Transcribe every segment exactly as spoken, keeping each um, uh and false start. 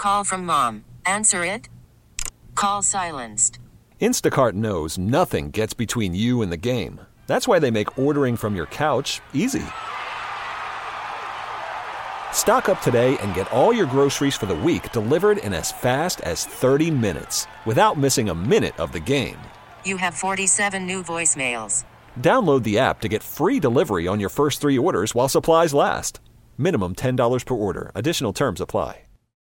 Call from mom. Answer it. Call silenced. Instacart knows nothing gets between you and the game. That's why they make ordering from your couch easy. Stock up today and get all your groceries for the week delivered in as fast as thirty minutes without missing a minute of the game. You have forty-seven new voicemails. Download the app to get free delivery on your first three orders while supplies last. Minimum ten dollars per order. Additional terms apply.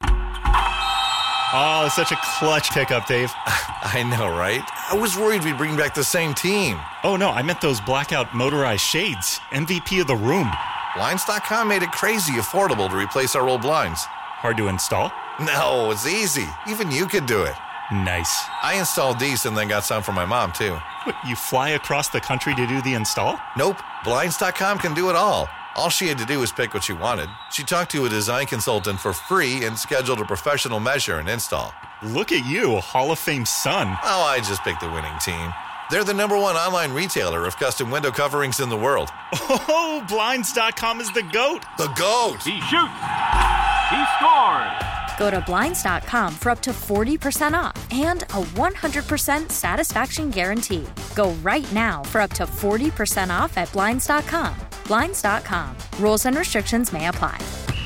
Oh, such a clutch pickup, Dave. I know, right? I was worried we'd bring back the same team. Oh, no, I meant those blackout motorized shades. M V P of the room. Blinds dot com made it crazy affordable to replace our old blinds. Hard to install? No, it's easy. Even you could do it. Nice. I installed these and then got some for my mom, too. What, you fly across the country to do the install? Nope. Blinds dot com can do it all. All she had to do was pick what she wanted. She talked to a design consultant for free and scheduled a professional measure and install. Look at you, Hall of Fame son. Oh, I just picked the winning team. They're the number one online retailer of custom window coverings in the world. Oh, Blinds dot com is the GOAT. The GOAT. He shoots. He scores. Go to Blinds dot com for up to forty percent off and a one hundred percent satisfaction guarantee. Go right now for up to forty percent off at Blinds dot com. Blinds dot com. Rules and restrictions may apply.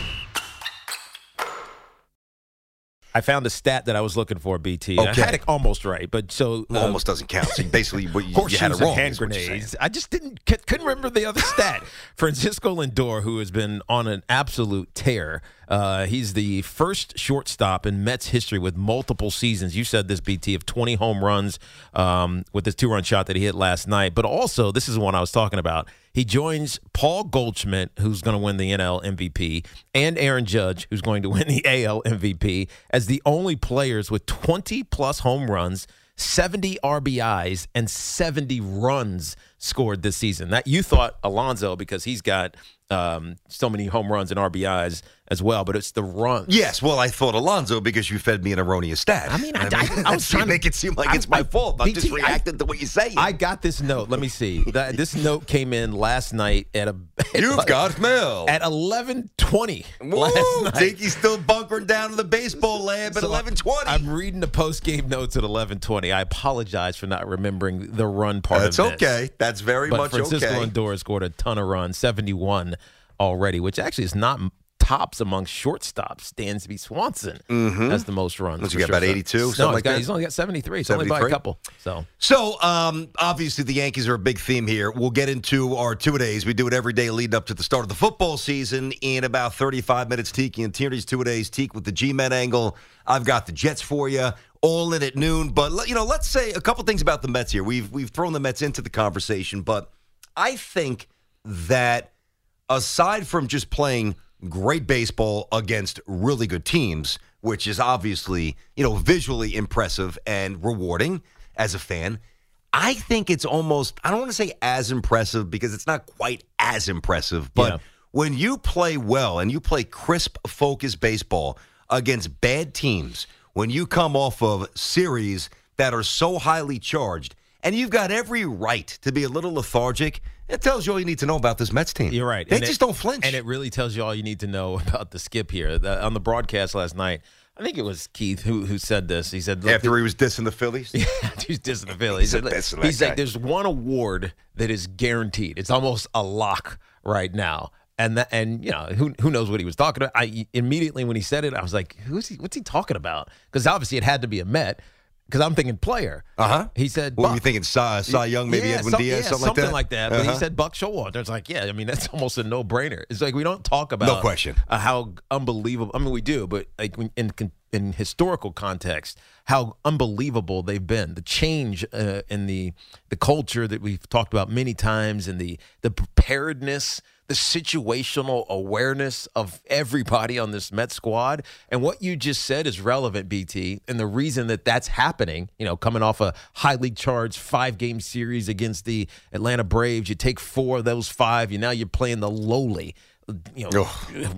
I found a stat that I was looking for, B T. Okay. I had it almost right, but so Well, uh, almost doesn't count. So basically, what you, you had it horseshoes wrong. and hand is what you're grenades. saying. I just didn't couldn't remember the other stat. Francisco Lindor, who has been on an absolute tear, uh, he's the first shortstop in Mets history with multiple seasons. You said this, B T, of twenty home runs um, with this two-run shot that he hit last night. But also, this is the one I was talking about. He joins Paul Goldschmidt, who's going to win the N L M V P, and Aaron Judge, who's going to win the A L M V P, as the only players with twenty-plus home runs, seventy R B Is, and seventy runs scored this season. That you thought Alonso, because he's got um, so many home runs and R B Is as well, but it's the runs. Yes, well, I thought Alonzo because you fed me an erroneous stat. I mean, I, I, I was trying trying to make it seem like I, it's my I, fault. I'm B T, just reacting to what you say. I got this note. Let me see. That, this note came in last night at a. You've got mail at eleven twenty Woo, last night. Diggy's still bunkering down in the baseball lab at So eleven twenty. I'm reading the post game notes at eleven twenty. I apologize for not remembering the run part That's of this. okay. That's very but much Francisco okay. Lindor scored a ton of runs, seventy-one already, which actually is not tops among shortstops. Dansby Swanson Mhm. has the most runs. What's he for got, about shortstop. eighty-two, No, something he's like got- that? He's only got seventy-three. It's only by a seventy-three? couple. So So, um, obviously, the Yankees are a big theme here. We'll get into our two-a-days. We do it every day leading up to the start of the football season in about thirty-five minutes. Tiki and Tierney's two-a-days. Teak with the G-Men angle. I've got the Jets for you, all in at noon. But, you know, let's say a couple things about the Mets here. We've, we've thrown the Mets into the conversation, but I think that aside from just playing great baseball against really good teams, which is obviously, you know, visually impressive and rewarding as a fan, I think it's almost, I don't want to say as impressive because it's not quite as impressive, but Yeah. when you play well and you play crisp, focused baseball against bad teams, when you come off of series that are so highly charged, and you've got every right to be a little lethargic, it tells you all you need to know about this Mets team. You're right. They And just it- don't flinch. And it really tells you all you need to know about the skip here. The, on the broadcast last night, I think it was Keith who who said this. He said, look, After he was dissing the Phillies? Yeah, he's dissing the Phillies. He's a He said, dissing that he's guy. like, there's one award that is guaranteed. It's almost a lock right now. And that, and you know, who who knows what he was talking about? I immediately when he said it, I was like, who's he? What's he talking about? Because obviously it had to be a Met. Because I'm thinking player. Uh huh. He said, What were Buck. you thinking? Cy, Cy Young, maybe Yeah, Edwin some- Diaz, yeah, something, like that? But Uh-huh. he said Buck Showalter. It's like, yeah, I mean, that's almost a no-brainer. It's like we don't talk about No question. uh, how unbelievable. I mean, we do, but like when, in in historical context, how unbelievable they've been. The change uh, in the the culture that we've talked about many times, and the the preparedness, the situational awareness of everybody on this Met squad. And what you just said is relevant, B T. And the reason that that's happening, you know, coming off a highly charged five-game series against the Atlanta Braves, you take four of those five, you now you're playing the lowly. You know,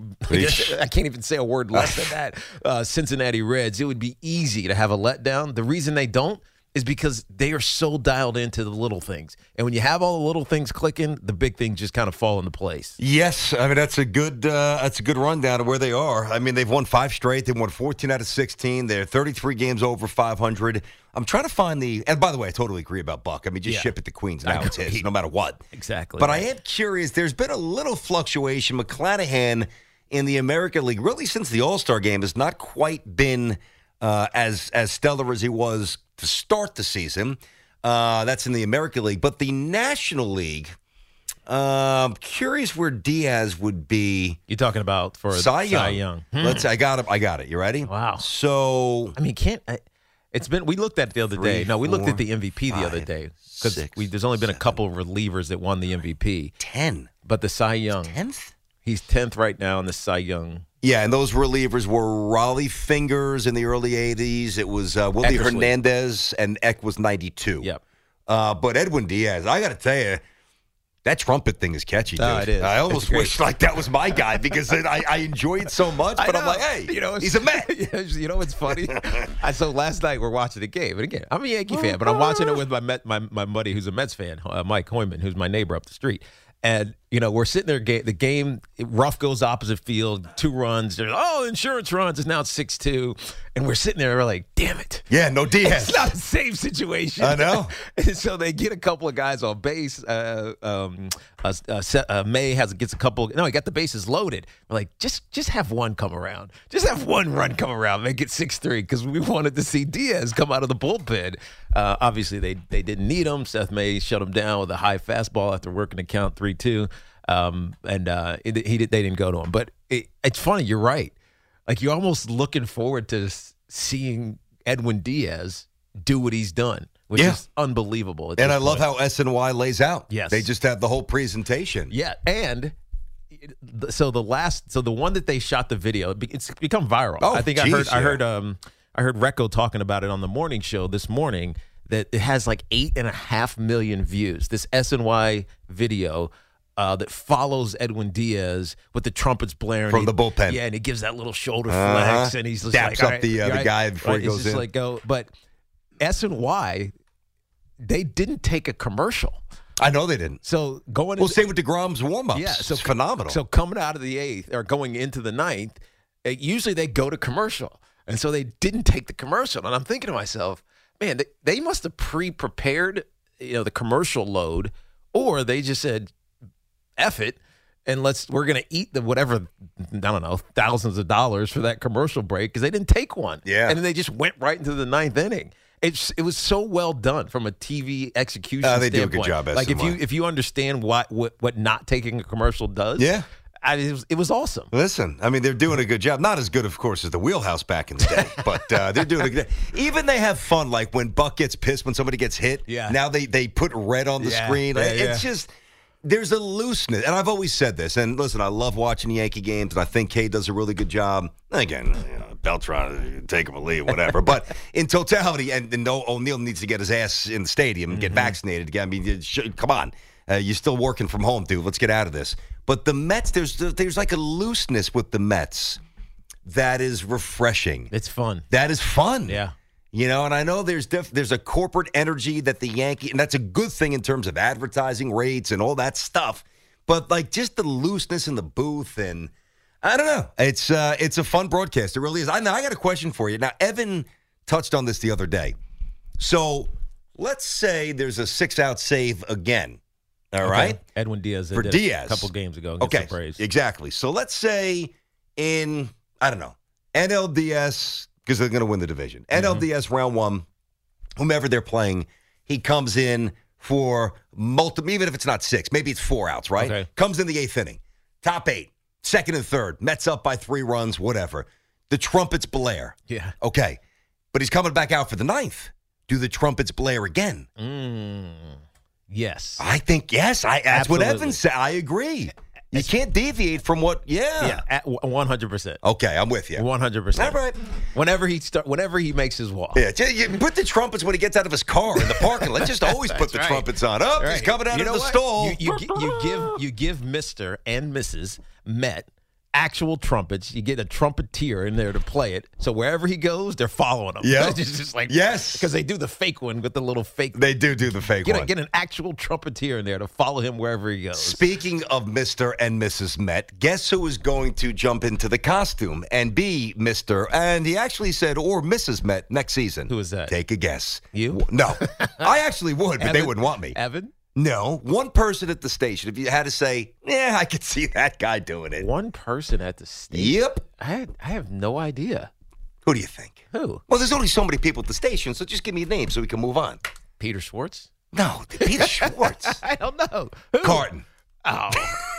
I can't even say a word less than that. Uh, Cincinnati Reds. It would be easy to have a letdown. The reason they don't is because they are so dialed into the little things. And when you have all the little things clicking, the big things just kind of fall into place. Yes, I mean that's a good uh, that's a good rundown of where they are. I mean they've won five straight. They've won fourteen out of sixteen. They're thirty-three games over five hundred. I'm trying to find the. And by the way, I totally agree about Buck. I mean, just Yeah. ship it to Queens now. It's his, no matter what. Exactly. But right. I am curious. There's been a little fluctuation. McClanahan in the American League, really since the All-Star game, has not quite been uh, as as stellar as he was to start the season. Uh, that's in the American League. But the National League, uh, I'm curious where Diaz would be. You're talking about for Cy Young. Cy Young. Hmm. Let's. I got it. I got it. You ready? Wow. So I mean, can't I, it's been we looked at it the other Three, day. No, we looked four, at the M V P the other five, day because six, we there's only been a seven, couple of relievers that won the M V P. ten. But the Cy Young, Tenth. he's tenth right now in the Cy Young. Yeah, and those relievers were Raleigh Fingers in the early eighties. It was uh, Willie Eckersley. Hernandez, and Eck was ninety-two. Yep. Uh, but Edwin Diaz, I got to tell you, that trumpet thing is catchy, dude. Oh, it is. I almost It's great. wish like that was my guy because it, I, I enjoy it so much. But I'm like, hey, you know, it's- he's a Met. you know what's funny? I, so last night we're watching the game, and again, I'm a Yankee fan, but I'm watching it with my Met, my my buddy who's a Mets fan, uh, Mike Hoyman, who's my neighbor up the street. And, you know, we're sitting there, ga- the game, Ruff goes opposite field, two runs. There's, oh, insurance runs. It's now six two. And we're sitting there, we're like, damn it. Yeah, no Diaz. It's not a safe situation. I know. And so they get a couple of guys on base. Uh, um, uh, uh, uh, May has gets a couple. No, he got the bases loaded. We're like, just just have one come around. Just have one run come around. Make it six three because we wanted to see Diaz come out of the bullpen. Uh, obviously, they they didn't need him. Seth May shut him down with a high fastball after working the count three two. Um, and uh, it, he did, they didn't go to him. But it, it's funny. You're right. Like, you're almost looking forward to s- seeing Edwin Diaz do what he's done, which Yeah. is unbelievable. at And this I love point. how S N Y lays out. Yes. They just have the whole presentation. Yeah, and it- so the last, so the one that they shot the video, it be- it's become viral. Oh, I think I geez, heard, I yeah. heard, um, I heard Recco talking about it on the morning show this morning. That it has like eight and a half million views. This S N Y video. Uh, that follows Edwin Diaz with the trumpets blaring From He- the bullpen. Yeah, and he gives that little shoulder Uh-huh. flex, and he's just Daps like, all up right, the, uh, you're the right, guy before he right, it's goes just in. Like go, but S N Y, they didn't take a commercial. I know they didn't. So going, Well, into, same with DeGrom's warm-ups. yeah, so it's phenomenal. So coming out of the eighth or going into the ninth, uh, usually they go to commercial, and so they didn't take the commercial. And I'm thinking to myself, man, they, they must have pre-prepared, you know, the commercial load, or they just said, "F it." And let's we're gonna eat the whatever I don't know thousands of dollars for that commercial break because they didn't take one. Yeah. and then they just went right into the ninth inning. It's it was so well done from a T V execution. Uh, they do a good standpoint. job, Like if S N Y. you if you understand what what, what not taking a commercial does, Yeah. I, it, was, it was awesome. Listen, I mean, they're doing a good job. Not as good, of course, as the Wheelhouse back in the day, but uh, they're doing a good. Even they have fun, like when Buck gets pissed when somebody gets hit. Yeah. Now they they put red on the Yeah, screen. yeah, it's yeah. just there's a looseness, and I've always said this. And listen, I love watching Yankee games, and I think Kay does a really good job. Again, you know, Beltran, take him or leave, whatever. But in totality, and, and no, O'Neill needs to get his ass in the stadium and get vaccinated again. I mean, it should- come on. Uh, you're still working from home, dude. Let's get out of this. But the Mets, there's there's like a looseness with the Mets that is refreshing. It's fun. That is fun. Yeah. You know, and I know there's def- there's a corporate energy that the Yankee, and that's a good thing in terms of advertising rates and all that stuff. But like just the looseness in the booth, and I don't know, it's uh, it's a fun broadcast. It really is. I now I got a question for you. Now Evan touched on this the other day. So let's say there's a six out save again. All Okay. right. Edwin Diaz For did Diaz. a couple games ago. Gets Okay, the praise. exactly. So let's say in, I don't know, N L D S, because they're going to win the division. Mm-hmm. N L D S round one, whomever they're playing, he comes in for multiple, even if it's not six, maybe it's four outs, right? Okay. Comes in the eighth inning, top eight, second and third, Mets up by three runs, whatever. The trumpets blare. Yeah. Okay. But he's coming back out for the ninth. Do the trumpets blare again? Mm, yes. I think yes. I that's what Absolutely. Evan said. I agree. You can't deviate from what. Yeah. Yeah. At one hundred percent. Okay, I'm with you. One hundred percent. All right. Whenever he start, whenever he makes his walk. Yeah, ju- you put the trumpets when he gets out of his car in the parking lot. Just always put That's the right. trumpets on. Oh, he's Right. coming out You of know the what? stall. You, you, gi- you give you give Mister and Missus Met actual trumpets. You get a trumpeter in there to play it. So wherever he goes, they're following him. Yeah. It's just like, yes. Because they do the fake one with the little fake. They do do the fake get one. A, get an actual trumpeter in there to follow him wherever he goes. Speaking of Mister and Missus Met, guess who is going to jump into the costume and be Mister and he actually said, or Missus Met next season? Who is that? Take a guess. You? No. I actually would, but Evan? they wouldn't want me. Evan? No. One person at the station. If you had to say, yeah, I could see that guy doing it. One person at the station? Yep. I, had, I have no idea. Who do you think? Who? Well, there's only so many people at the station, so just give me a name so we can move on. Peter Schwartz? No, Peter Schwartz. I don't know. Who? Carton. Oh.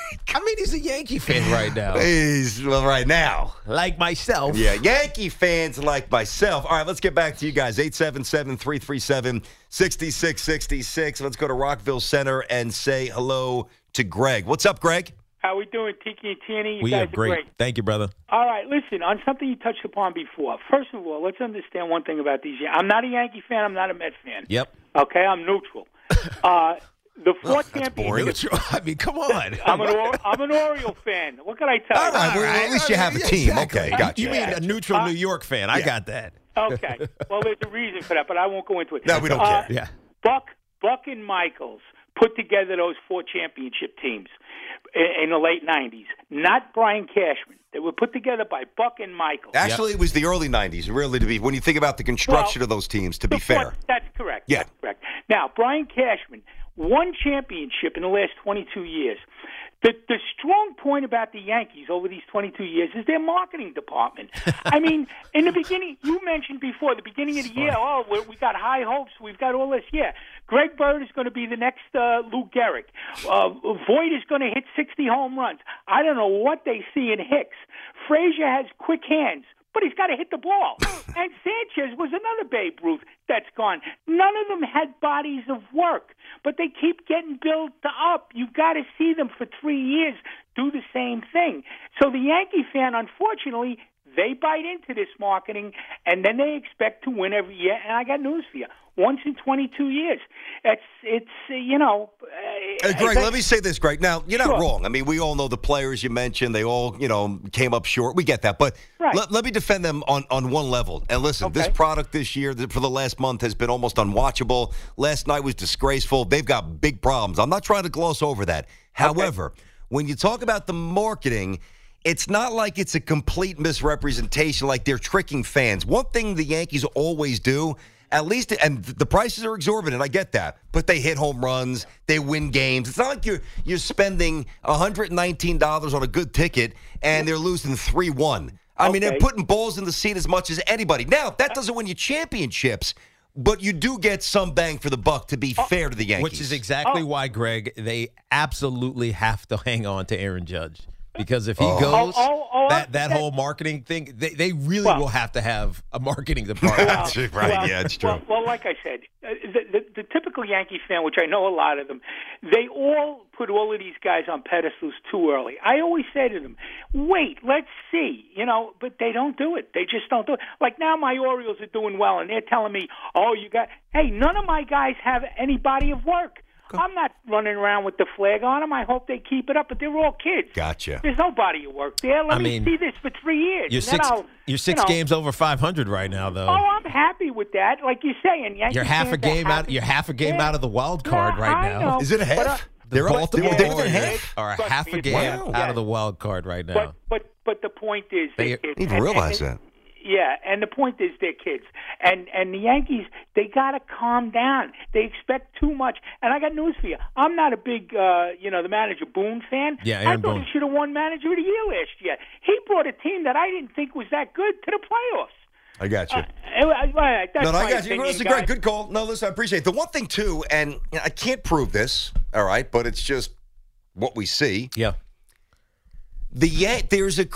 I mean, he's a Yankee fan right now. He's, well, right now. Like myself. Yeah, Yankee fans like myself. All right, let's get back to you guys. eight seven seven, three three seven, six six six six. Let's go to Rockville Center and say hello to Greg. What's up, Greg? How we doing, Tiki and Tierney? You we guys are great. great. Thank you, brother. All right, listen, on something you touched upon before. First of all, let's understand one thing about these. I'm not a Yankee fan. I'm not a Met fan. Yep. Okay, I'm neutral. Uh, the four That's champions. Neutral. I mean, come on. I'm an or, I'm an Oriole fan. What can I tell All you? right, well, at least you have a team. Exactly. Okay, gotcha. You mean a neutral Uh, New York fan. I got that. Okay. Well, there's a reason for that, but I won't go into it. No, we don't Uh, care. Yeah. Buck, Buck and Michaels put together those four championship teams in, in the late nineties. Not Brian Cashman. They were put together by Buck and Michaels. Actually, it was the early nineties, really, to be, when you think about the construction Well, of those teams, to be The four- fair. That's correct. Yeah. That's correct. Now, Brian Cashman won championship in the last twenty-two years. The the strong point about the Yankees over these twenty-two years is their marketing department. I mean, in the beginning, you mentioned before, the beginning of the year, oh, we we got high hopes, we've got all this. Yeah, Greg Bird is going to be the next uh, Lou Gehrig. Uh, Voit is going to hit sixty home runs. I don't know what they see in Hicks. Frazier has quick hands, but he's got to hit the ball. And Sanchez was another Babe Ruth that's gone. None of them had bodies of work, but they keep getting built up. You've got to see them for three years do the same thing. So the Yankee fan, unfortunately, they bite into this marketing, and then they expect to win every year. And I got news for you. Once in twenty-two years. It's, it's uh, you know. Uh, Uh, Greg, let me say this, Greg. Now, you're not Sure. wrong. I mean, we all know the players you mentioned. They all, you know, came up short. We get that. But Right. let, let me defend them on, on one level. And listen, this Okay. product this year, th- for the last month, has been almost unwatchable. Last night was disgraceful. They've got big problems. I'm not trying to gloss over that. However, when you talk about the marketing, it's not like it's a complete misrepresentation, like they're tricking fans. One thing the Yankees always do, at least, and the prices are exorbitant, I get that, but they hit home runs, they win games. It's not like you're you're spending one hundred nineteen dollars on a good ticket and they're losing three one. I mean, they're Okay. putting balls in the seat as much as anybody. Now, that doesn't win you championships, but you do get some bang for the buck, to be fair to the Yankees. Which is exactly why, Greg, they absolutely have to hang on to Aaron Judge. Because if he Oh. goes, Oh, oh, oh, that, that that- whole marketing thing, they, they really Well- will have to have a marketing department. That's right. Well, Yeah, it's true. Well, well, like I said, uh, the, the, the typical Yankee fan, which I know a lot of them, they all put all of these guys on pedestals too early. I always say to them, wait, let's see, you know, but they don't do it. They just don't do it. Like now my Orioles are doing well, and they're telling me, oh, you got, hey, none of my guys have any body of work. I'm not running around with the flag on them. I hope they keep it up, but they're all kids. Gotcha. There's no body of work there. Let I me mean, see this for three years. You're and then six, I'll, you're six you know, games over five hundred right now, though. Oh, I'm happy with that. Like you're saying, Yankee You're half a fans are game out. happy. You're half a game Yeah. out of the wild card Yeah, right I now. know. Is it a But, uh, half? The They're, Baltimore they're, they're within Orioles half? are Trust half me, a it's game one. out of the wild card right now. But but but the point is, They- they're kids. I didn't even And- realize and- that. Yeah, and the point is they're kids, and and the Yankees, they got to calm down. They expect too much, and I got news for you. I'm not a big, uh, you know, the manager Boone fan. Yeah, I Aaron thought Boone. he should have won Manager of the Year last year. He brought a team that I didn't think was that good to the playoffs. I got you. Uh, uh, uh, that's No, no, my I got you. opinion, Listen, guys. Greg, good call. No, listen, I appreciate it. The one thing, too, and you know, I can't prove this, all right, but it's just what we see. Yeah. The Yan- There's a...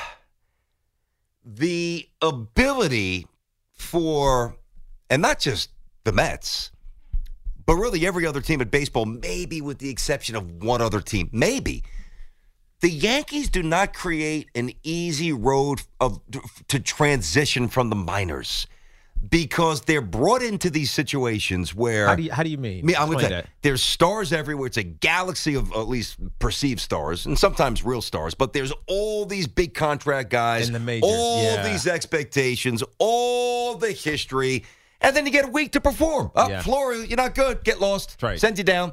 The ability for, and not just the Mets, but really every other team in baseball, maybe with the exception of one other team, maybe, the Yankees do not create an easy road of to transition from the minors. because they're brought into these situations where How do you, how do you mean? Me, I'm gonna Explain tell you, that. there's stars everywhere. It's a galaxy of at least perceived stars and sometimes real stars. But there's all these big contract guys, In the majors, all yeah. these expectations, all the history, and then you get a week to perform. Oh, Yeah. Florida, you're not good. Get lost. That's right. Send you down.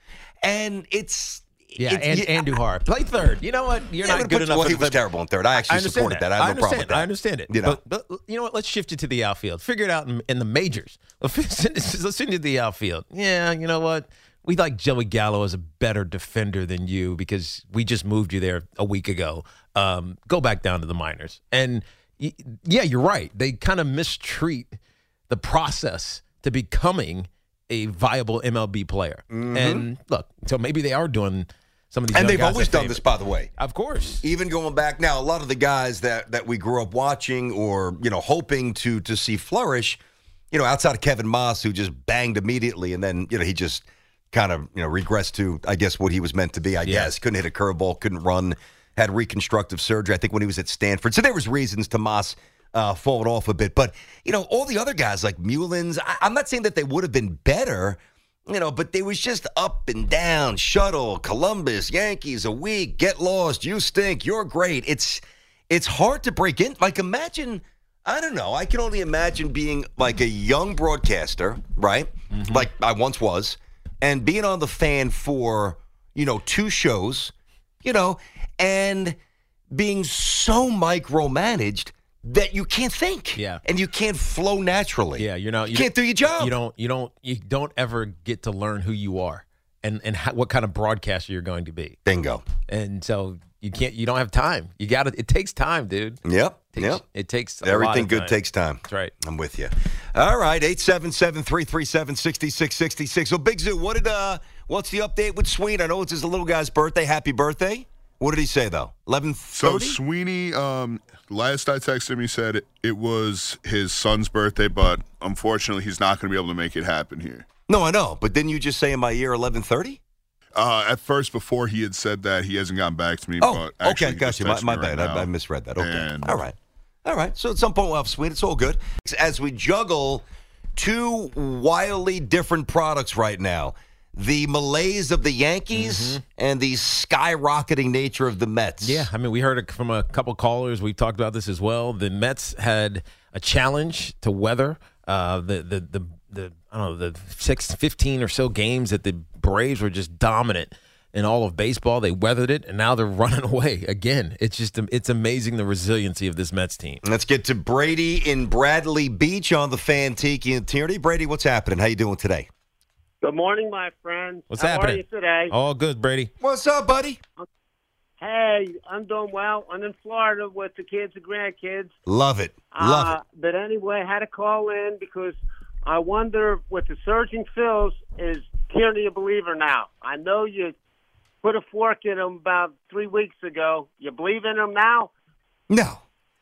And it's Yeah, it's, and, you- and Duhar. Play third. You know what? You're Yeah, not but- good but- enough. Well, he for was the- terrible in third. I actually understand supported that. I have no problem understand. with that. I understand it. You know. But, but you know what? Let's shift it to the outfield. Figure it out in, in the majors. Let's send you to the outfield. Yeah, you know what? We like Joey Gallo as a better defender than you because we just moved you there a week ago. Um, go back down to the minors. And y- yeah, you're right. They kind of mistreat the process to becoming a viable M L B player. Mm-hmm. And look, so maybe they are doing some of these And young they've guys always that done favor. this, by the way. Of course. Even going back now, a lot of the guys that, that we grew up watching or, you know, hoping to to see flourish, you know, outside of Kevin Moss, who just banged immediately, and then, you know, he just kind of, you know, regressed to, I guess, what he was meant to be, I Yeah. guess. Couldn't hit a curveball, couldn't run, had reconstructive surgery, I think, when he was at Stanford. So there was reasons to Moss uh, falling off a bit. But, you know, all the other guys like Mullins, I, I'm not saying that they would have been better, you know, but they was just up and down, shuttle, Columbus, Yankees, a week, get lost, you stink, you're great. It's it's hard to break in. Like, imagine, I don't know, I can only imagine being like a young broadcaster, right? Mm-hmm. Like I once was, and being on the Fan for, you know, two shows, you know, and being so micromanaged that you can't think. Yeah. And you can't flow naturally. Yeah, you're not. You can't do your job. You don't. You don't. You don't ever get to learn who you are and and how, what kind of broadcaster you're going to be. Bingo. And so you can't. You don't have time. You got to. It takes time, dude. Yep. It takes, Yep. It takes a Everything lot of good time. takes time. That's right. I'm with you. All right, eight seven seven, three three seven, six six six six. So, Big Zoo, what did uh, what's the update with Sweeney? I know it's his little guy's birthday. Happy birthday. What did he say, though? eleven So thirty? Sweeney, um, last I texted him, he said it, it was his son's birthday, but unfortunately he's not going to be able to make it happen here. No, I know. But didn't you just say in my ear eleven thirty? Uh, at first, before he had said that, he hasn't gotten back to me. Oh, but actually, okay. he Got just you. My, texted my me right bad. I, now. I misread that. Okay. And- All right. All right. So, at some point, we'll have Sweeney. It's all good. As we juggle two wildly different products right now, the malaise of the Yankees and the skyrocketing nature of the Mets. Yeah, I mean, we heard it from a couple callers. We've talked about this as well. The Mets had a challenge to weather uh, the, the the the I don't know the six, fifteen or so games that the Braves were just dominant in all of baseball. They weathered it, and now they're running away again. It's just it's amazing the resiliency of this Mets team. Let's get to Brady in Bradley Beach on the Fan Tiki and Tierney. Brady, what's happening? How you doing today? Good morning, my friends. What's How happening? are you today? All good, Brady. What's up, buddy? Hey, I'm doing well. I'm in Florida with the kids and grandkids. Love it. Love uh, it. But anyway, I had to call in because I wonder, with the surging Phils, is Tierney a believer now? I know you put a fork in him about three weeks ago. You believe in him now? No.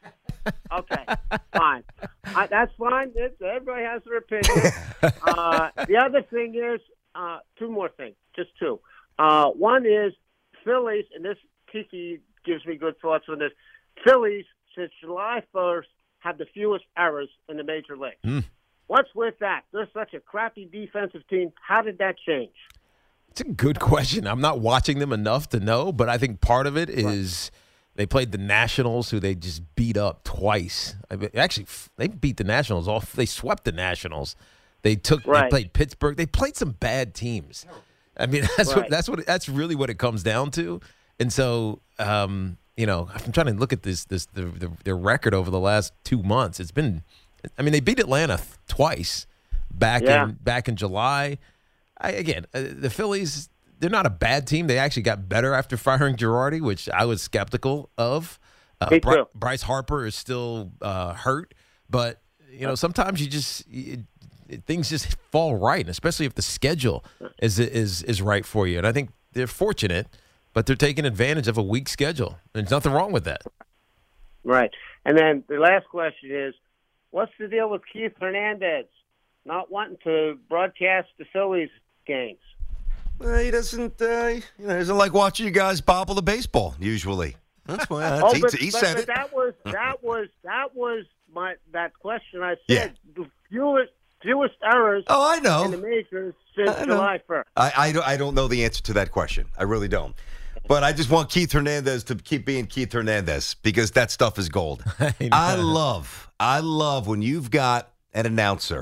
Okay, fine. I, that's fine. It's, everybody has their opinion. uh, the other thing is, uh, two more things, just two. Uh, one is Phillies, and this Tiki gives me good thoughts on this. Phillies, since July first, have the fewest errors in the major leagues. Mm. What's with that? They're such a crappy defensive team. How did that change? It's a good question. I'm not watching them enough to know, but I think part of it is they played the Nationals, who they just beat up twice. I mean, actually, they beat the Nationals off. They swept the Nationals. They took. Right. They played Pittsburgh. They played some bad teams. I mean, that's Right. what that's what that's really what it comes down to. And so, um, you know, I'm trying to look at this this the, the, their record over the last two months. It's been, I mean, they beat Atlanta th- twice back Yeah. in back in July. I, again, uh, the Phillies, they're not a bad team. They actually got better after firing Girardi, which I was skeptical of. Uh, Me Bri- too. Bryce Harper is still uh, hurt, but you know sometimes you just it, it, things just fall right, and especially if the schedule is is is right for you. And I think they're fortunate, but they're taking advantage of a weak schedule. And there's nothing wrong with that. Right. And then the last question is, what's the deal with Keith Hernandez not wanting to broadcast the Phillies games? Uh, he doesn't. Uh, you know, doesn't like watching you guys bobble the baseball. Usually, that's why that's, oh, he, but, he but, said but it. that was that was that was my that question. I said, Yeah. fewest fewest errors. Oh, I know. In the majors since I know. July first. I, I, don't, I don't know the answer to that question. I really don't. But I just want Keith Hernandez to keep being Keith Hernandez because that stuff is gold. I love, I love when you've got an announcer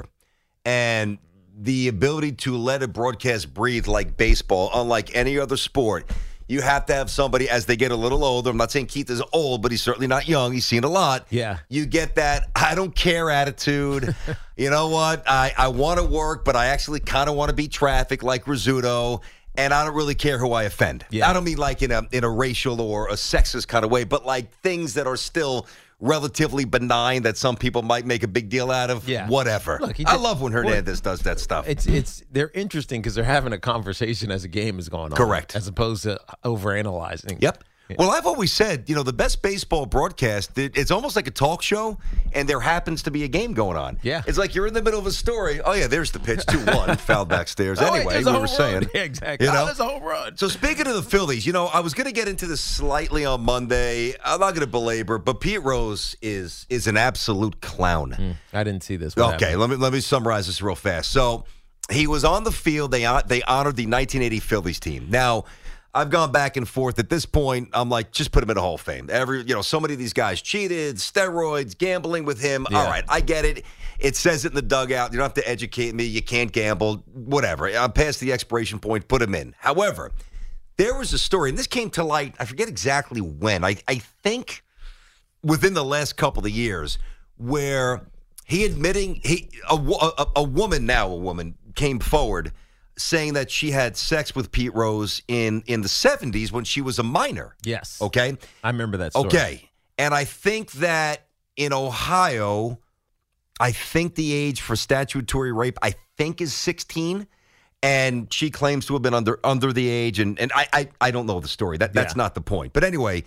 and the ability to let a broadcast breathe like baseball, unlike any other sport. You have to have somebody as they get a little older. I'm not saying Keith is old, but he's certainly not young. He's seen a lot. Yeah. You get that I don't care attitude. You know what? I, I want to work, but I actually kind of want to beat traffic like Rizzuto, and I don't really care who I offend. Yeah. I don't mean like in a in a racial or a sexist kind of way, but like things that are still relatively benign that some people might make a big deal out of. Yeah. Whatever. Look, he I did- love when Hernandez Well, does that stuff. It's it's they're interesting because they're having a conversation as a game is going on. Correct. As opposed to overanalyzing. Yep. Well, I've always said, you know, the best baseball broadcast, it, it's almost like a talk show, and there happens to be a game going on. Yeah. It's like you're in the middle of a story. Oh, yeah, there's the pitch, two one, foul backstairs. Oh, wait, Anyway, there's we a were home saying. run. Yeah, exactly. You know? Oh, there's a home run. So speaking of the Phillies, you know, I was going to get into this slightly on Monday. I'm not going to belabor, but Pete Rose is is an absolute clown. Mm, I didn't see this. What Okay, happened? let me let me summarize this real fast. So he was on the field. They hon- they honored the nineteen eighty Phillies team. Now, I've gone back and forth. At this point, I'm like, just put him in the Hall of Fame. Every you know, so many of these guys cheated, steroids, gambling with him. Yeah. All right, I get it. It says it in the dugout. You don't have to educate me. You can't gamble. Whatever. I'm past the expiration point. Put him in. However, there was a story, and this came to light. I forget exactly when. I I think within the last couple of years, where he admitting he a, wo- a, a woman now a woman came forward saying that she had sex with Pete Rose in in the seventies when she was a minor. Yes. Okay. I remember that story. Okay. And I think that in Ohio, I think the age for statutory rape, I think, is sixteen. And she claims to have been under under the age. And, and I, I I don't know the story. That That's Yeah. not the point. But anyway,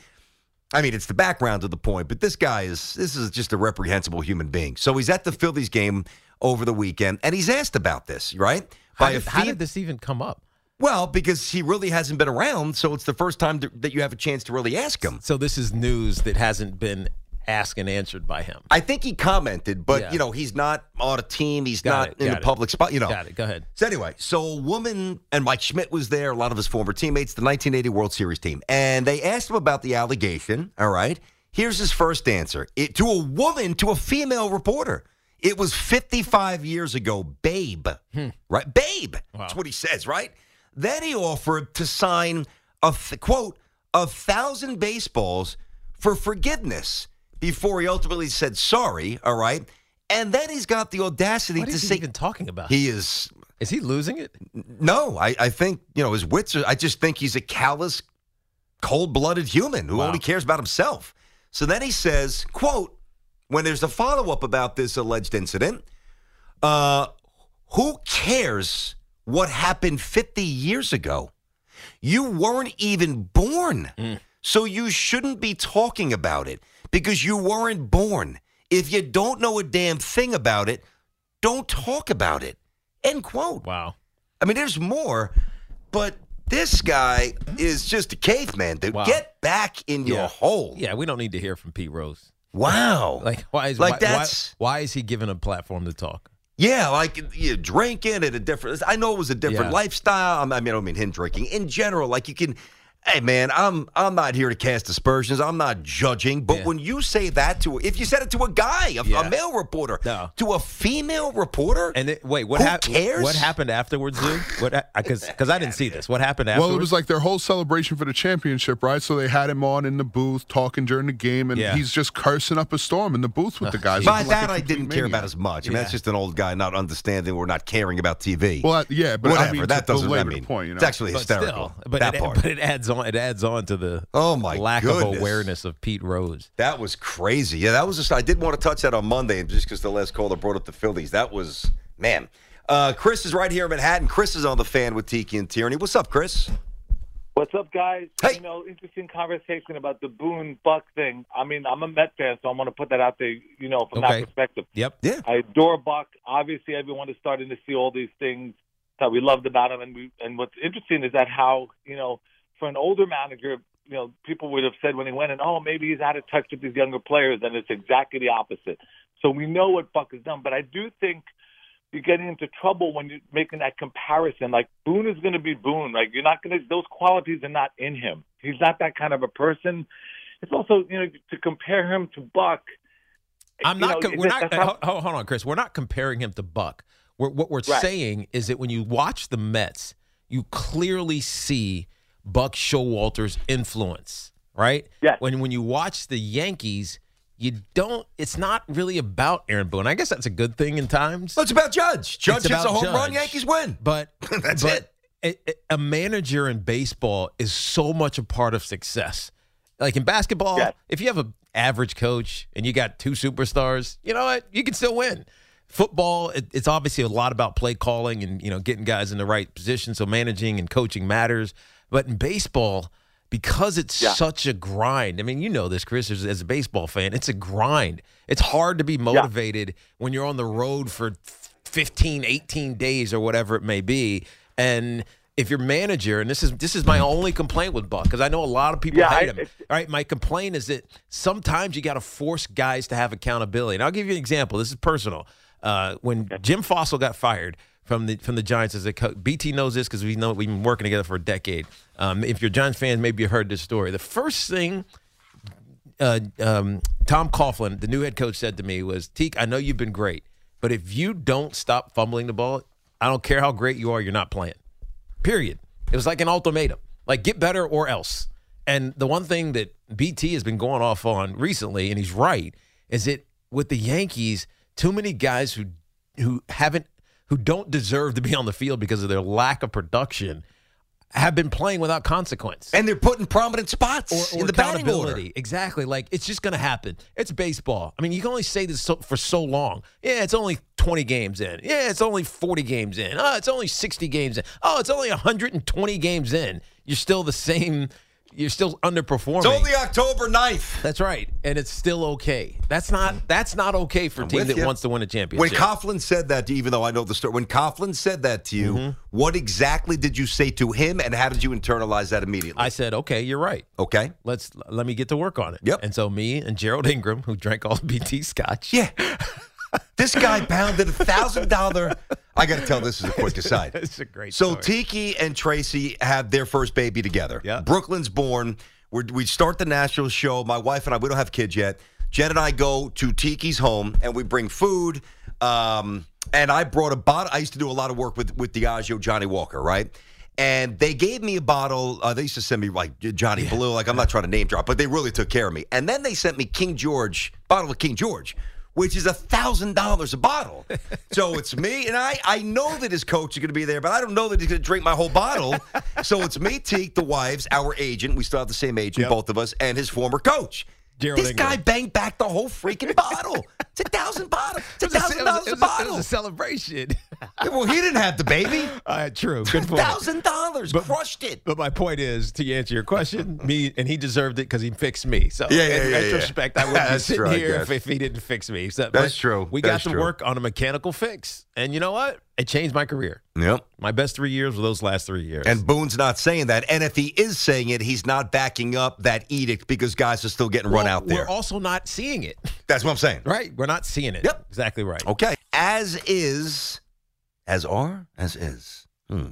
I mean, it's the background to the point. But this guy is, this is just a reprehensible human being. So he's at the Phillies game over the weekend, and he's asked about this, right? How By did, a how fem- did this even come up? Well, because he really hasn't been around, so it's the first time to, that you have a chance to really ask him. So this is news that hasn't been asked and answered by him. I think he commented, but, Yeah. you know, he's not on a team. He's Got not it, in got the it. public spot, you know. Got it. Go ahead. So anyway, so a woman, and Mike Schmidt was there, a lot of his former teammates, the nineteen eighty World Series team. And they asked him about the allegation, all right? Here's his first answer. It, to a woman, to a female reporter. It was fifty-five years ago, babe. Right? Babe. That's what he says, right? Then he offered to sign, a th- quote, a thousand baseballs for forgiveness before he ultimately said sorry, all right? And then he's got the audacity What to is he say even talking about? he is Is he losing it? no, I, I think, you know, his wits are, I just think he's a callous, cold-blooded human who Wow. only cares about himself. So then he says, quote, when there's a follow-up about this alleged incident, uh, who cares what happened fifty years ago? You weren't even born. So you shouldn't be talking about it because you weren't born. If you don't know a damn thing about it, don't talk about it. End quote. Wow. I mean, there's more, but this guy is just a caveman. Dude. Wow. Get back in your Yeah. hole. Yeah, we don't need to hear from Pete Rose. Wow. Like, why is Like why, that's- why, why is he given a platform to talk? Yeah, like you drinking at a different. I know it was a different Yeah. lifestyle. I mean, I don't mean him drinking in general. Like you can. Hey man, I'm I'm not here to cast aspersions. I'm not judging. But Yeah. when you say that to, if you said it to a guy, a, Yeah. a male reporter, No. to a female reporter, And it, wait, what Who happened? cares? What happened afterwards, Zoo? What? Because because I didn't see this. What happened afterwards? Well, it was like their whole celebration for the championship, right? So they had him on in the booth talking during the game, and Yeah. he's just cursing up a storm in the booth with the guys. by looking like that a I complete didn't care maniac. about as much. I mean, Yeah. that's just an old guy not understanding or not caring about T V. Well, yeah, but whatever. I mean, that to doesn't. I belabor the mean, point, you know? it's actually but hysterical. still, but that it, part. but it adds on. It adds on to the Oh, my lack of goodness. awareness of Pete Rose. That was crazy. Yeah, that was just. I did want to touch that on Monday, just because the last caller brought up the Phillies. That was man. Uh, Chris is right here in Manhattan. Chris is on the fan with Tiki and Tierney. What's up, Chris? What's up, guys? Hey. You know, interesting conversation about the Boone Buck thing. I mean, I'm a Met fan, so I'm going to put that out there, you know, from Okay. that perspective. Yep. Yeah. I adore Buck. Obviously, everyone is starting to see all these things that we loved about him. And, we, and what's interesting is that how, you know, for an older manager, you know, people would have said when he went in, oh, maybe he's out of touch with these younger players, and it's exactly the opposite. So we know what Buck has done. But I do think you're getting into trouble when you're making that comparison. Like, Boone is going to be Boone. Like, you're not going to – those qualities are not in him. He's not that kind of a person. It's also, you know, to compare him to Buck. I'm not know, – we're not how, – hold on, Chris. We're not comparing him to Buck. We're, what we're right. saying is that when you watch the Mets, you clearly see Buck Showalter's influence, right? Yes. When when you watch the Yankees, you don't. It's not really about Aaron Boone. I guess that's a good thing in times. Well, it's about Judge. Judge It's hits about a home Judge. run, Yankees win. But that's but it. A, a manager in baseball is so much a part of success. Like in basketball, yes. if you have an average coach and you got two superstars, you know what? You can still win. Football, it, it's obviously a lot about play calling and, you know, getting guys in the right position. So managing and coaching matters. But in baseball, because it's yeah. such a grind. I mean, you know this, Chris, as, as a baseball fan. It's a grind. It's hard to be motivated yeah. when you're on the road for fifteen, eighteen days or whatever it may be. And if your manager, and this is this is my only complaint with Buck, because I know a lot of people yeah, hate I, him. All right, my complaint is that sometimes you got to force guys to have accountability. And I'll give you an example. This is personal. Uh, when Jim Fossil got fired from the from the Giants as a coach, B T knows this because we know we've been working together for a decade. Um, if you're Giants fans, maybe you've heard this story. The first thing uh, um, Tom Coughlin, the new head coach, said to me was, "Teak, I know you've been great, but if you don't stop fumbling the ball, I don't care how great you are, you're not playing." Period. It was like an ultimatum. Like, get better or else. And the one thing that B T has been going off on recently, and he's right, is that with the Yankees, too many guys who who haven't who don't deserve to be on the field because of their lack of production have been playing without consequence. And they're put in prominent spots or, or in the batting order. Exactly. Like, it's just going to happen. It's baseball. I mean, you can only say this so, for so long. Yeah, it's only twenty games in. Yeah, it's only forty games in. Oh, it's only sixty games in. Oh, it's only one hundred twenty games in. You're still the same. You're still underperforming. It's only October ninth. That's right. And it's still okay. That's not that's not okay for a I'm team that you. wants to win a championship. When Coughlin said that, even though I know the story, when Coughlin said that to you, mm-hmm. what exactly did you say to him, and how did you internalize that immediately? I said, okay, you're right. Okay. Let's let me get to work on it. Yep. And so me and Gerald Ingram, who drank all the B T scotch. Yeah. This guy pounded a thousand dollar. I got to tell this is a quick aside. It's a great so story. Tiki and Tracy have their first baby together. Yeah. Brooklyn's born. We're, we start the national show. My wife and I, we don't have kids yet. Jen and I go to Tiki's home, and we bring food. Um, and I brought a bottle. I used to do a lot of work with, with Diageo, Johnny Walker, right? And they gave me a bottle. Uh, they used to send me, like, Johnny yeah. Blue. Like, I'm not trying to name drop, but they really took care of me. And then they sent me King George, bottle of King George, which is one thousand dollars a bottle. So it's me, and I I know that his coach is going to be there, but I don't know that he's going to drink my whole bottle. So it's me, Teak, the wives, our agent. We still have the same agent, Yep. both of us, and his former coach. Gerald this Ingram. guy banged back the whole freaking bottle. It's a thousand bottle. It's a thousand dollars a bottle. It was a celebration. Yeah, well, he didn't have the baby. Uh, true. Good point. Thousand dollars, crushed it. But my point is, to answer your question, me and he deserved it because he fixed me. So Yeah, yeah, in yeah, retrospect, yeah. I wouldn't be That's sitting true, I here guess. if, if he didn't fix me. So, That's but true. We That's got to true. work on a mechanical fix, and you know what? It changed my career. Yep. My best three years were those last three years. And Boone's not saying that. And if he is saying it, he's not backing up that edict because guys are still getting well, run out there. We're also not seeing it. That's what I'm saying. Right? We're not seeing it. Yep. Exactly right. Okay. As is, as are, as is. Hmm.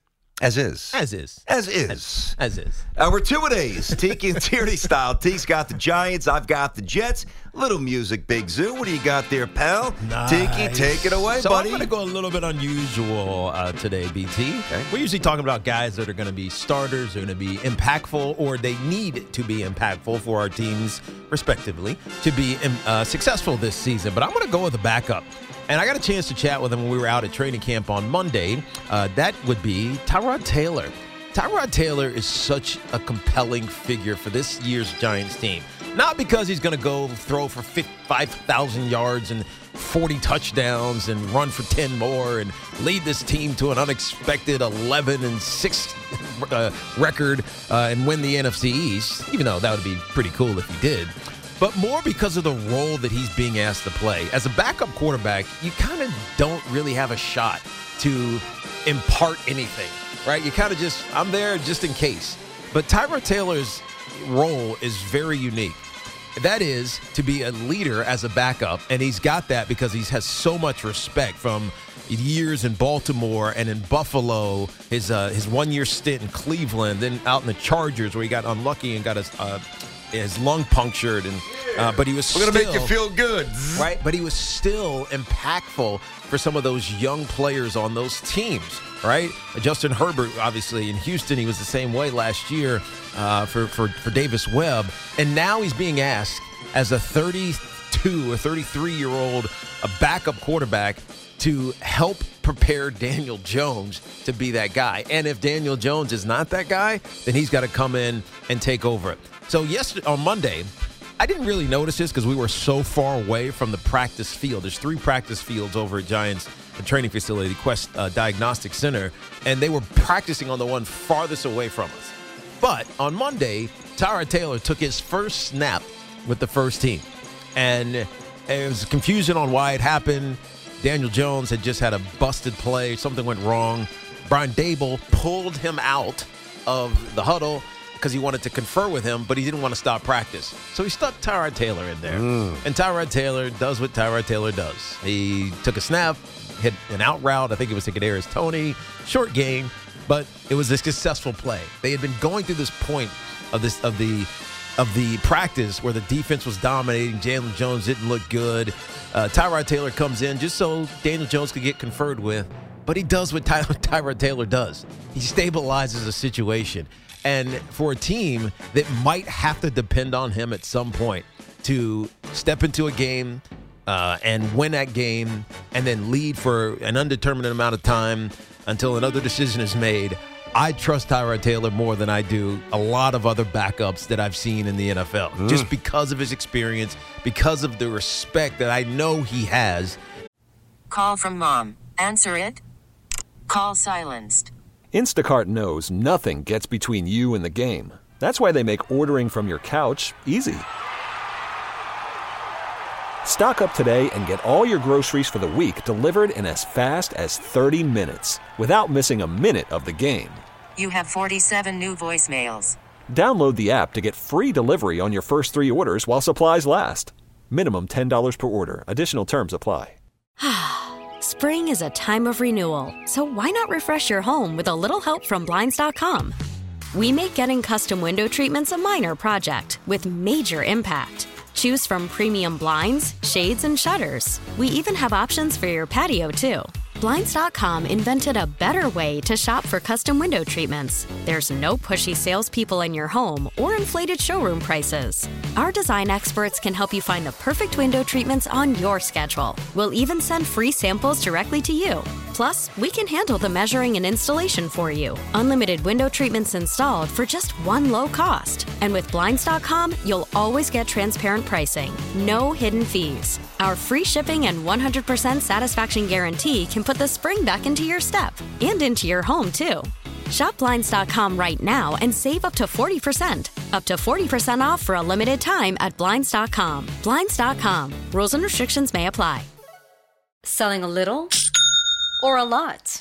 As is. As is. As is. As, as is. Uh, we're two-a-days, Tiki and Tierney style. Teek's got the Giants. I've got the Jets. Little music, Big Zoo. What do you got there, pal? Nice. Tiki, take it away, so buddy. I'm going to go a little bit unusual uh, today, B T. Okay. We're usually talking about guys that are going to be starters, they're going to be impactful, or they need to be impactful for our teams, respectively, to be um, uh, successful this season. But I'm going to go with a backup. And I got a chance to chat with him when we were out at training camp on Monday. Uh, that would be Tyrod Taylor. Tyrod Taylor is such a compelling figure for this year's Giants team. Not because he's going to go throw for five thousand yards and forty touchdowns and run for ten more and lead this team to an unexpected eleven and six uh, record uh, and win the N F C East, even though that would be pretty cool if he did. But more because of the role that he's being asked to play. As a backup quarterback, you kind of don't really have a shot to impart anything, right? You kind of just, I'm there just in case. But Tyrod Taylor's role is very unique. that is to be a leader as a backup, and he's got that because he has so much respect from years in Baltimore and in Buffalo, his uh, his one-year stint in Cleveland, then out in the Chargers where he got unlucky and got his uh, his lung punctured, and uh, but he was We're still, gonna make you feel good, right? But he was still impactful for some of those young players on those teams, right? Justin Herbert, obviously in Houston, he was the same way last year uh, for for for Davis Webb, and now he's being asked as a thirty-two or thirty-three year old a backup quarterback to help prepare Daniel Jones to be that guy. And if Daniel Jones is not that guy, then he's got to come in and take over. So yesterday, on Monday, I didn't really notice this because we were so far away from the practice field. There's three practice fields over at Giants training facility, Quest uh, Diagnostic Center, and they were practicing on the one farthest away from us. But on Monday, Tyrod Taylor took his first snap with the first team. And there was confusion on why it happened. Daniel Jones had just had a busted play. Something went wrong. Brian Daboll pulled him out of the huddle because he wanted to confer with him, but he didn't want to stop practice. So he stuck Tyrod Taylor in there. Mm. And Tyrod Taylor does what Tyrod Taylor does. He took a snap, hit an out route. I think it was to Kadarius Toney. Short game, but it was a successful play. They had been going through this point of this of the of the practice where the defense was dominating. Daniel Jones didn't look good. Uh, Tyrod Taylor comes in just so Daniel Jones could get conferred with, but he does what Ty- Tyrod Taylor does. He stabilizes a situation. And for a team that might have to depend on him at some point to step into a game uh, and win that game and then lead for an undetermined amount of time until another decision is made, I trust Tyrod Taylor more than I do a lot of other backups that I've seen in the N F L, mm. just because of his experience, because of the respect that I know he has. Call from mom. Answer it. Call silenced. Instacart knows nothing gets between you and the game. That's why they make ordering from your couch easy. Stock up today and get all your groceries for the week delivered in as fast as thirty minutes without missing a minute of the game. You have forty-seven new voicemails. Download the app to get free delivery on your first three orders while supplies last. Minimum ten dollars per order. Additional terms apply. Spring is a time of renewal, so why not refresh your home with a little help from Blinds dot com? We make getting custom window treatments a minor project with major impact. Choose from premium blinds, shades, and shutters. We even have options for your patio, too. Blinds dot com invented a better way to shop for custom window treatments. There's no pushy salespeople in your home or inflated showroom prices. Our design experts can help you find the perfect window treatments on your schedule. We'll even send free samples directly to you. Plus, we can handle the measuring and installation for you. Unlimited window treatments installed for just one low cost. And with Blinds dot com, you'll always get transparent pricing. No hidden fees. Our free shipping and one hundred percent satisfaction guarantee can put the spring back into your step and into your home, too. Shop Blinds dot com right now and save up to forty percent. Up to forty percent off for a limited time at Blinds dot com. Blinds dot com. Rules and restrictions may apply. Selling a little or a lot?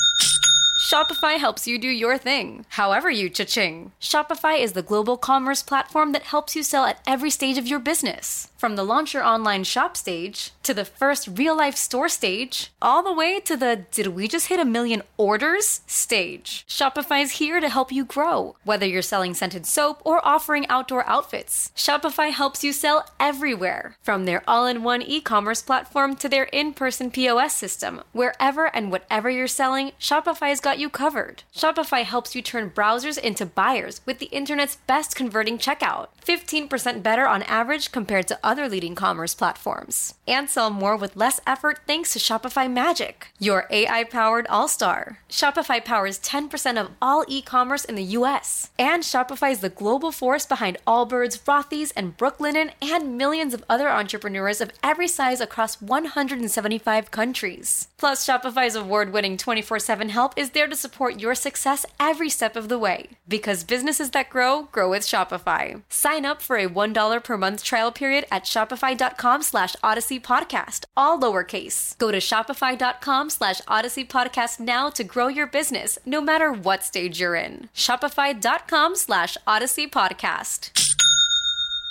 Shopify helps you do your thing, however you cha-ching. Shopify is the global commerce platform that helps you sell at every stage of your business. From the launch your online shop stage, to the first real-life store stage, all the way to the did we just hit a million orders stage. Shopify's here to help you grow. Whether you're selling scented soap or offering outdoor outfits, Shopify helps you sell everywhere. From their all-in-one e-commerce platform to their in-person P O S system, wherever and whatever you're selling, Shopify's got you covered. Shopify helps you turn browsers into buyers with the internet's best converting checkout. fifteen percent better on average compared to other leading commerce platforms. And sell more with less effort thanks to Shopify Magic, your A I-powered all-star. Shopify powers ten percent of all e-commerce in the U S. And Shopify is the global force behind Allbirds, Rothy's, and Brooklinen, and millions of other entrepreneurs of every size across one hundred seventy-five countries. Plus, Shopify's award-winning twenty-four seven help is there to support your success every step of the way. Because businesses that grow, grow with Shopify. Sign up for a one dollar per month trial period at shopify.com slash Odyssey Podcast, all lowercase. Go to shopify.com slash Odyssey Podcast now to grow your business, no matter what stage you're in. Shopify.com slash Odyssey Podcast.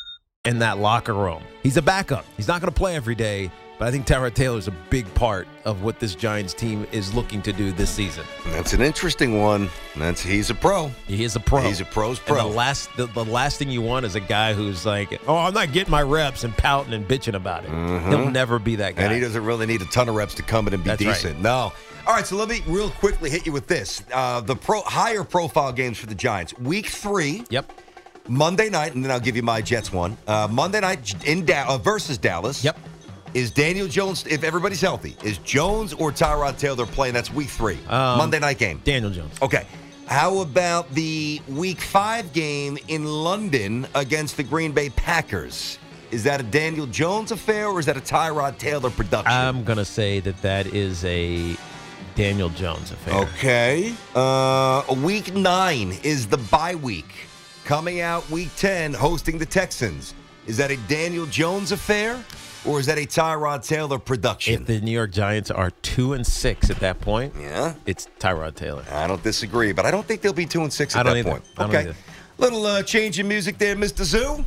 in that locker room. He's a backup. He's not going to play every day, but I think Tyrod Taylor is a big part of what this Giants team is looking to do this season. That's an interesting one. That's he's a pro. He is a pro. He's a pro's pro. And the last, the, the last thing you want is a guy who's like, oh, I'm not getting my reps and pouting and bitching about it. Mm-hmm. He'll never be that guy. And he doesn't really need a ton of reps to come in and be That's decent. Right. No. All right, so let me real quickly hit you with this. Uh, the pro higher profile games for the Giants. Week three. Yep. Monday night, and then I'll give you my Jets one. Uh, Monday night in da- uh, versus Dallas. Yep. Is Daniel Jones, if everybody's healthy, is Jones or Tyrod Taylor playing? That's week three. Um, Monday night game. Daniel Jones. Okay. How about the week five game in London against the Green Bay Packers? Is that a Daniel Jones affair or is that a Tyrod Taylor production? I'm going to say that that is a Daniel Jones affair. Okay. Uh, week nine is the bye week. Coming out week ten, hosting the Texans. Is that a Daniel Jones affair or is that a Tyrod Taylor production? If the New York Giants are two and six at that point, yeah, it's Tyrod Taylor. I don't disagree, but I don't think they'll be two and six at I don't that either. point. I don't Okay. either. Little uh, change in music there, Mister Zoo.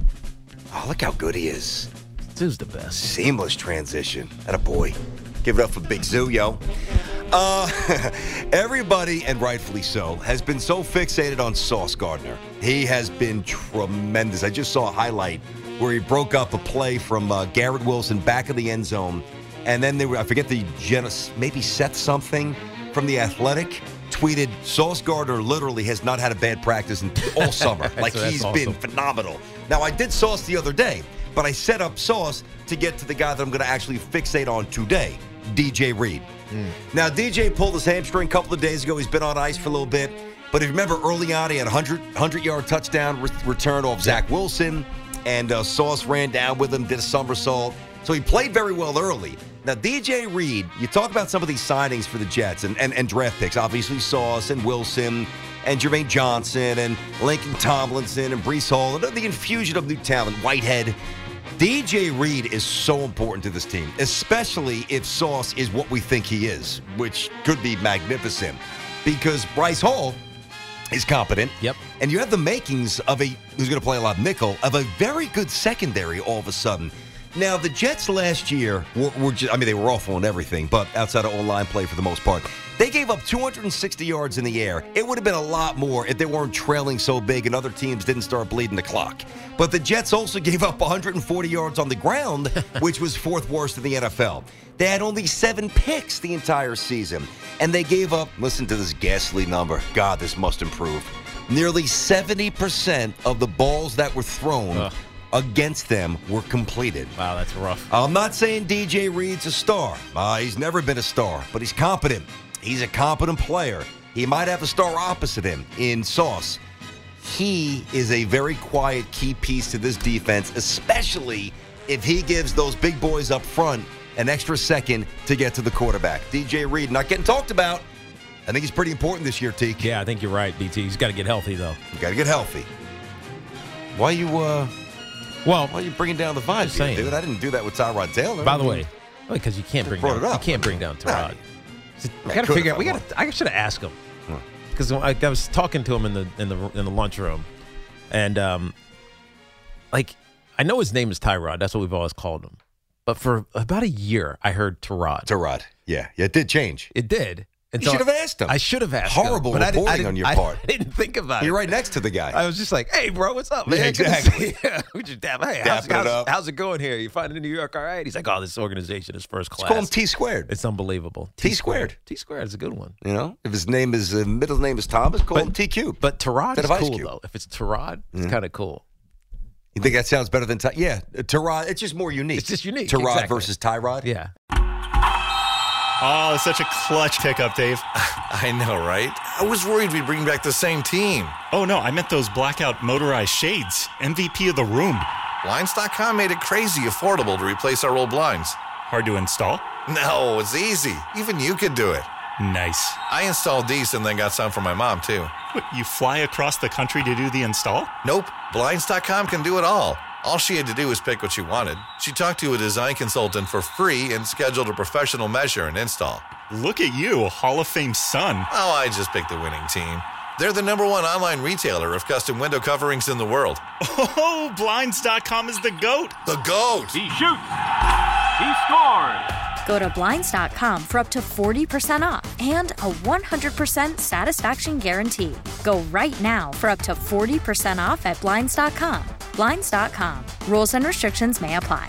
Oh, look how good he is. Zoo's the best. Seamless transition. Atta boy. Give it up for Big Zoo, yo. Uh, everybody, and rightfully so, has been so fixated on Sauce Gardner. He has been tremendous. I just saw a highlight where he broke up a play from uh, Garrett Wilson back of the end zone. And then they were, I forget the genus, maybe Seth something from The Athletic, tweeted, Sauce Gardner literally has not had a bad practice in all summer. Like, so he's awesome. been phenomenal. Now, I did Sauce the other day, but I set up Sauce to get to the guy that I'm going to actually fixate on today, D J Reed. Mm. Now, D J pulled his hamstring a couple of days ago. He's been on ice for a little bit. But if you remember, early on, he had a hundred-yard touchdown re- return off Zach Wilson, and uh, Sauce ran down with him, did a somersault. So he played very well early. Now, D J Reed, you talk about some of these signings for the Jets and, and, and draft picks. Obviously, Sauce and Wilson and Jermaine Johnson and Lincoln Tomlinson and Breece Hall, and the infusion of new talent, Whitehead. D J Reed is so important to this team, especially if Sauce is what we think he is, which could be magnificent, because Bryce Hall is competent. Yep. And you have the makings of a, who's going to play a lot of nickel, of a very good secondary all of a sudden. Now, the Jets last year were, were just, I mean, they were awful in everything, but outside of online play for the most part. They gave up two hundred sixty yards in the air. It would have been a lot more if they weren't trailing so big and other teams didn't start bleeding the clock. But the Jets also gave up one hundred forty yards on the ground, which was fourth worst in the N F L. They had only seven picks the entire season. And they gave up, listen to this ghastly number. God, this must improve. Nearly seventy percent of the balls that were thrown Ugh. against them were completed. Wow, that's rough. I'm not saying D J Reed's a star. Uh, he's never been a star, but he's competent. He's a competent player. He might have a star opposite him in Sauce. He is a very quiet key piece to this defense, especially if he gives those big boys up front an extra second to get to the quarterback. D J Reed not getting talked about. I think he's pretty important this year, Teak. Yeah, I think you're right, B T. He's got to get healthy, though. You got to get healthy. Why you, uh... Well, why are you bringing down the vibes here, dude? I didn't do that with Tyrod Taylor. By the way, because you can't bring down, you can't bring down Tyrod. So we got to figure out. We got. I should have asked him because huh. I, I was talking to him in the in the in the lunchroom, and um, like I know his name is Tyrod. That's what we've always called him. But for about a year, I heard Tyrod. Tyrod. Yeah, yeah, it did change. It did. And you so should have asked him. I should have asked Horrible him. Horrible reporting on your part. I didn't think about You're it. You're right next to the guy. I was just like, hey, bro, what's up, man? Yeah, exactly. Yeah. We just dap, hey, how's, how's, how's it going here? You finding in New York all right? He's like, oh, this organization is first class. Let's call him T squared. It's unbelievable. T squared. T squared is a good one. You know, if his name is, uh, middle name is Thomas, call but, him T cubed. But Tyrod is cool, though. If it's Tyrod, it's mm-hmm. kind of cool. You think that sounds better than Ty? Yeah, Tyrod. It's just more unique. It's just unique. Tyrod exactly. versus Tyrod. Yeah. Oh, it's such a clutch pickup, Dave. I know, right? I was worried we'd bring back the same team. Oh, no, I meant those blackout motorized shades. M V P of the room. Blinds dot com made it crazy affordable to replace our old blinds. Hard to install? No, it's easy. Even you could do it. Nice. I installed these and then got some for my mom, too. What, you fly across the country to do the install? Nope. Blinds dot com can do it all. All she had to do was pick what she wanted. She talked to a design consultant for free and scheduled a professional measure and install. Look at you, Hall of Fame son. Oh, I just picked the winning team. They're the number one online retailer of custom window coverings in the world. Oh, Blinds dot com is the GOAT. The GOAT. He shoots. He scores. Go to Blinds dot com for up to forty percent off and a one hundred percent satisfaction guarantee. Go right now for up to forty percent off at Blinds dot com. Blinds dot com. Rules and restrictions may apply.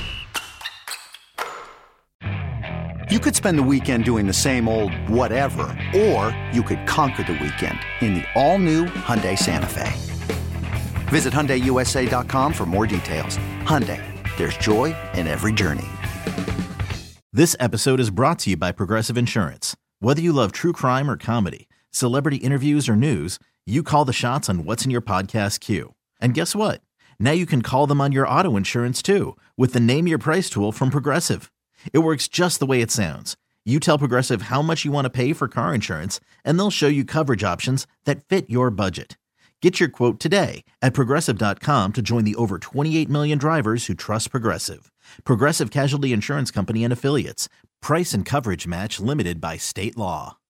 You could spend the weekend doing the same old whatever, or you could conquer the weekend in the all-new Hyundai Santa Fe. Visit Hyundai U S A dot com for more details. Hyundai, there's joy in every journey. This episode is brought to you by Progressive Insurance. Whether you love true crime or comedy, celebrity interviews or news, you call the shots on what's in your podcast queue. And guess what? Now you can call them on your auto insurance too with the Name Your Price tool from Progressive. It works just the way it sounds. You tell Progressive how much you want to pay for car insurance, and they'll show you coverage options that fit your budget. Get your quote today at Progressive dot com to join the over twenty-eight million drivers who trust Progressive. Progressive Casualty Insurance Company and Affiliates. Price and coverage match limited by state law.